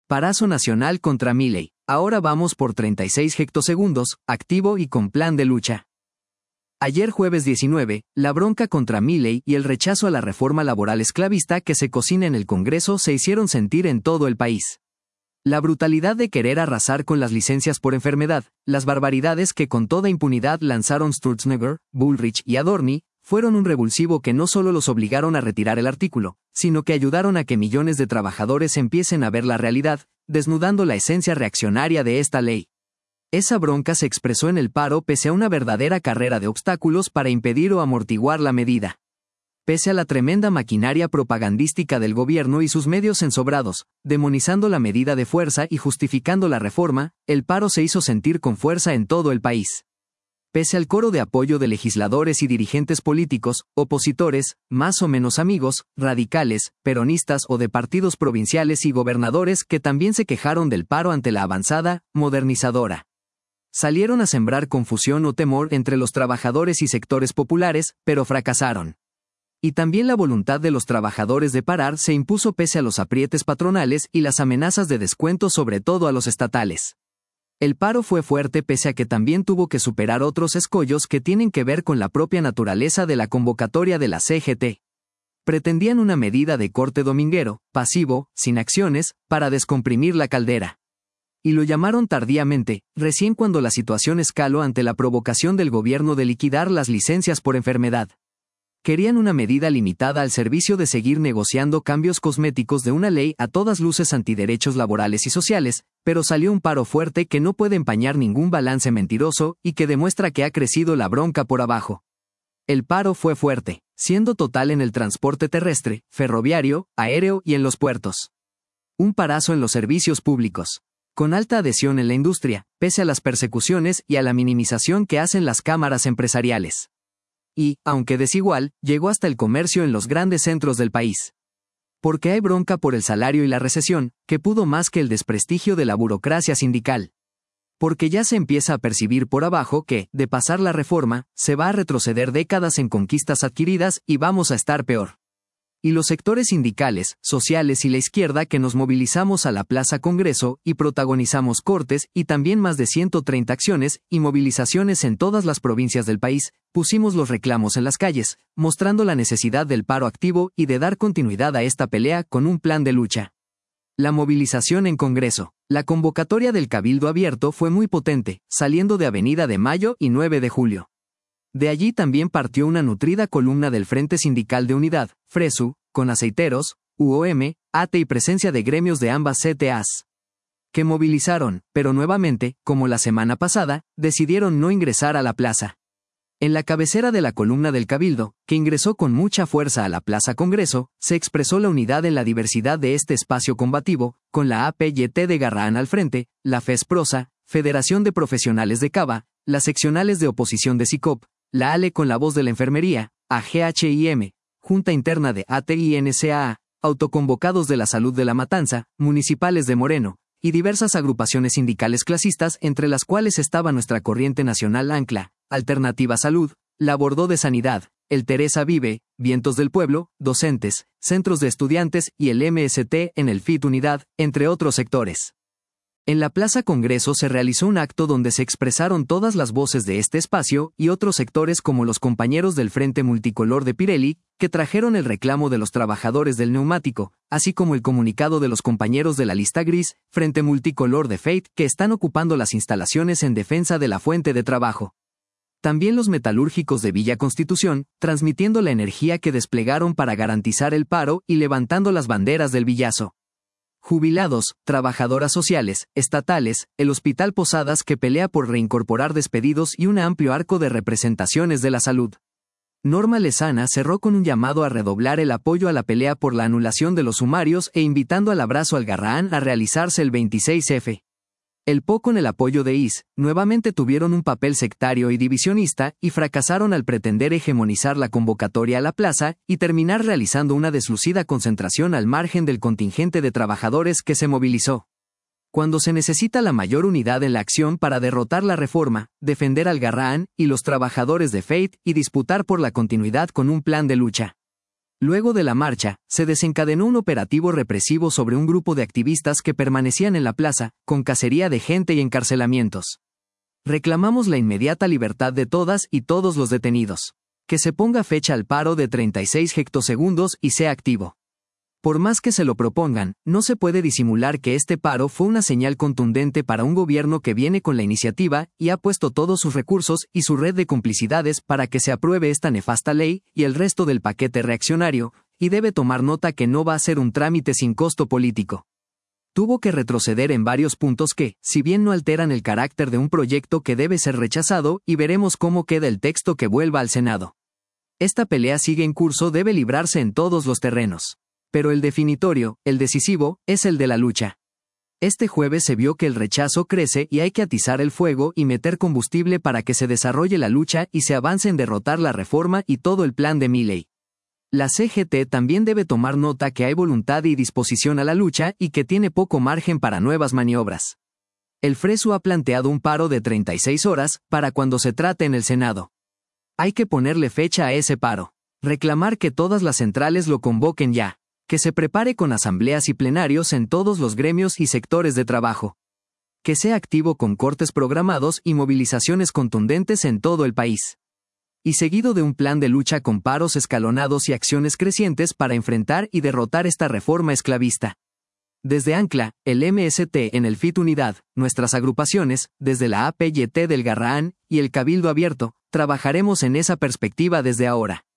Parazo nacional contra Milei. Ahora vamos por 36 hectosegundos, activo y con plan de lucha. Ayer jueves 19, la bronca contra Milei y el rechazo a la reforma laboral esclavista que se cocina en el Congreso se hicieron sentir en todo el país. La brutalidad de querer arrasar con las licencias por enfermedad, las barbaridades que con toda impunidad lanzaron Sturzenegger, Bullrich y Adorni, fueron un revulsivo que no solo los obligaron a retirar el artículo, sino que ayudaron a que millones de trabajadores empiecen a ver la realidad, desnudando la esencia reaccionaria de esta ley. Esa bronca se expresó en el paro pese a una verdadera carrera de obstáculos para impedir o amortiguar la medida. Pese a la tremenda maquinaria propagandística del gobierno y sus medios ensobrados, demonizando la medida de fuerza y justificando la reforma, el paro se hizo sentir con fuerza en todo el país. Pese al coro de apoyo de legisladores y dirigentes políticos, opositores, más o menos amigos, radicales, peronistas o de partidos provinciales y gobernadores que también se quejaron del paro ante la avanzada, modernizadora. Salieron a sembrar confusión o temor entre los trabajadores y sectores populares, pero fracasaron. Y también la voluntad de los trabajadores de parar se impuso pese a los aprietes patronales y las amenazas de descuento sobre todo a los estatales. El paro fue fuerte pese a que también tuvo que superar otros escollos que tienen que ver con la propia naturaleza de la convocatoria de la CGT. Pretendían una medida de corte dominguero, pasivo, sin acciones, para descomprimir la caldera. Y lo llamaron tardíamente, recién cuando la situación escaló ante la provocación del gobierno de liquidar las licencias por enfermedad. Querían una medida limitada al servicio de seguir negociando cambios cosméticos de una ley a todas luces antiderechos laborales y sociales, pero salió un paro fuerte que no puede empañar ningún balance mentiroso y que demuestra que ha crecido la bronca por abajo. El paro fue fuerte, siendo total en el transporte terrestre, ferroviario, aéreo y en los puertos. Un parazo en los servicios públicos. Con alta adhesión en la industria, pese a las persecuciones y a la minimización que hacen las cámaras empresariales. Y, aunque desigual, llegó hasta el comercio en los grandes centros del país. Porque hay bronca por el salario y la recesión, que pudo más que el desprestigio de la burocracia sindical. Porque ya se empieza a percibir por abajo que, de pasar la reforma, se va a retroceder décadas en conquistas adquiridas y vamos a estar peor. Y los sectores sindicales, sociales y la izquierda que nos movilizamos a la Plaza Congreso y protagonizamos cortes y también más de 130 acciones y movilizaciones en todas las provincias del país, pusimos los reclamos en las calles, mostrando la necesidad del paro activo y de dar continuidad a esta pelea con un plan de lucha. La movilización en Congreso. La convocatoria del Cabildo Abierto fue muy potente, saliendo de Avenida de Mayo y 9 de Julio. De allí también partió una nutrida columna del Frente Sindical de Unidad, FRESU, con aceiteros, UOM, ATE y presencia de gremios de ambas CTAs. Que movilizaron, pero nuevamente, como la semana pasada, decidieron no ingresar a la plaza. En la cabecera de la columna del Cabildo, que ingresó con mucha fuerza a la Plaza Congreso, se expresó la unidad en la diversidad de este espacio combativo, con la APYT de Garrahan al frente, la FESPROSA, Federación de Profesionales de Cava, las seccionales de oposición de SICOP, la ALE con la voz de la enfermería, AGHIM, Junta Interna de ATINSAA, autoconvocados de la salud de La Matanza, municipales de Moreno, y diversas agrupaciones sindicales clasistas entre las cuales estaba nuestra corriente nacional ANCLA, Alternativa Salud, la Bordó de Sanidad, el Teresa Vive, Vientos del Pueblo, docentes, centros de estudiantes y el MST en el FIT Unidad, entre otros sectores. En la Plaza Congreso se realizó un acto donde se expresaron todas las voces de este espacio y otros sectores como los compañeros del Frente Multicolor de Pirelli, que trajeron el reclamo de los trabajadores del neumático, así como el comunicado de los compañeros de la lista gris, Frente Multicolor de FEIT, que están ocupando las instalaciones en defensa de la fuente de trabajo. También los metalúrgicos de Villa Constitución, transmitiendo la energía que desplegaron para garantizar el paro y levantando las banderas del Villazo. Jubilados, trabajadoras sociales, estatales, el Hospital Posadas que pelea por reincorporar despedidos y un amplio arco de representaciones de la salud. Norma Lezana cerró con un llamado a redoblar el apoyo a la pelea por la anulación de los sumarios e invitando al abrazo al Garrahan a realizarse el 26F. El PO con el apoyo de IS, nuevamente tuvieron un papel sectario y divisionista y fracasaron al pretender hegemonizar la convocatoria a la plaza y terminar realizando una deslucida concentración al margen del contingente de trabajadores que se movilizó. Cuando se necesita la mayor unidad en la acción para derrotar la reforma, defender al Garrahan y los trabajadores de FEIT y disputar por la continuidad con un plan de lucha. Luego de la marcha, se desencadenó un operativo represivo sobre un grupo de activistas que permanecían en la plaza, con cacería de gente y encarcelamientos. Reclamamos la inmediata libertad de todas y todos los detenidos. Que se ponga fecha al paro de 36 hectosegundos y sea activo. Por más que se lo propongan, no se puede disimular que este paro fue una señal contundente para un gobierno que viene con la iniciativa y ha puesto todos sus recursos y su red de complicidades para que se apruebe esta nefasta ley y el resto del paquete reaccionario, y debe tomar nota que no va a ser un trámite sin costo político. Tuvo que retroceder en varios puntos que, si bien no alteran el carácter de un proyecto que debe ser rechazado, y veremos cómo queda el texto que vuelva al Senado. Esta pelea sigue en curso, debe librarse en todos los terrenos. Pero el definitorio, el decisivo, es el de la lucha. Este jueves se vio que el rechazo crece y hay que atizar el fuego y meter combustible para que se desarrolle la lucha y se avance en derrotar la reforma y todo el plan de Milei. La CGT también debe tomar nota que hay voluntad y disposición a la lucha y que tiene poco margen para nuevas maniobras. El Fresu ha planteado un paro de 36 horas para cuando se trate en el Senado. Hay que ponerle fecha a ese paro. Reclamar que todas las centrales lo convoquen ya. Que se prepare con asambleas y plenarios en todos los gremios y sectores de trabajo. Que sea activo con cortes programados y movilizaciones contundentes en todo el país. Y seguido de un plan de lucha con paros escalonados y acciones crecientes para enfrentar y derrotar esta reforma esclavista. Desde Ancla, el MST en el FIT Unidad, nuestras agrupaciones, desde la APYT del Garrahan y el Cabildo Abierto, trabajaremos en esa perspectiva desde ahora.